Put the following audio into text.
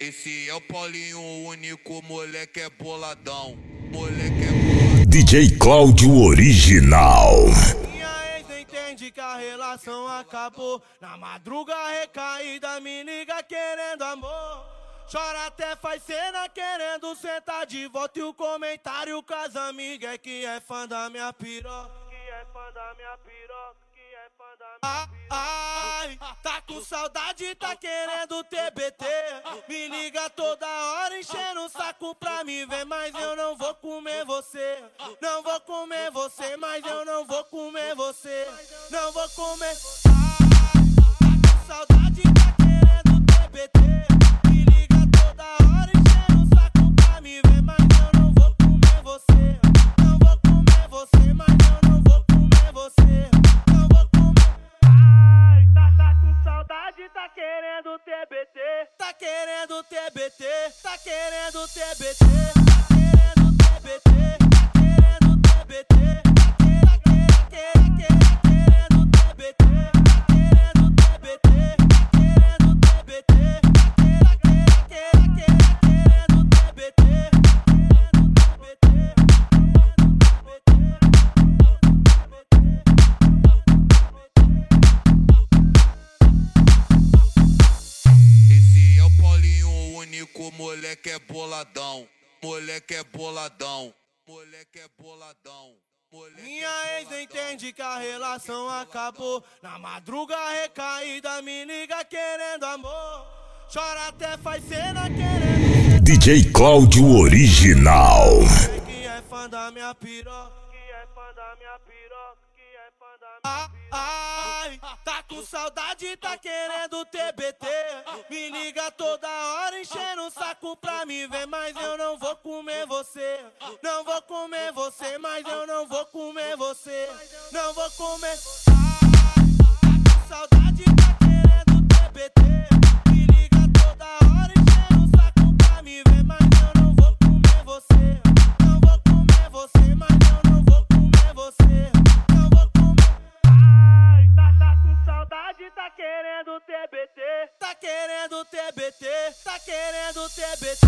Esse é o Paulinho, o único moleque é boladão. Moleque é boladão. DJ Cláudio Original. Minha ex não entende que a relação acabou. Na madruga recaída me liga querendo amor. Chora até faz cena querendo sentar de volta. E o comentário com as amigas é que é fã da minha piroca. Que é fã da minha piroca. Que é fã da minha piroca. Ai, tá com saudade, tá querendo TBT. Me liga toda hora enchendo o saco pra me ver. Mas eu não vou comer você. Não vou comer você, mas eu não vou comer você. Não vou comer. Ai, tá com saudade, tá querendo TBT. Me liga toda hora enchendo o saco pra me ver. Mas eu não vou comer você. Não vou comer você, mas eu não vou comer você. Não vou comer. Ai, tá com saudade, tá querendo TBT. Tá querendo TBT. Tá querendo TBT. Tá querendo TBT. Tá querendo TBT. Tá querendo TBT. Tá querendo TBT. Tá querendo TBT. Esse é o Paulinho, o único moleque é boladão. Moleque é boladão. Moleque é boladão. Minha ex não entende que a relação acabou. Na madruga recaída me liga querendo amor. Chora até faz cena querendo. DJ Cláudio Original. Que é fã da minha piroca. Que é fã da minha piroca. Que é fã da minha piroca. Ai, tá com saudade, tá querendo TBT. Me liga toda hora enchendo o saco pra me ver. Mas eu não vou comer você. Não vou comer você, mas eu não vou comer você. Não vou comer. Ai, tá com saudade, tá querendo TBT. Me liga toda hora enchendo o saco pra me ver. Mas eu não vou comer você. Não vou comer você, mas eu não vou comer você. Não vou comer. Ai, tá com saudade, tá querendo TBT. Tá querendo TBT. Tá querendo TBT.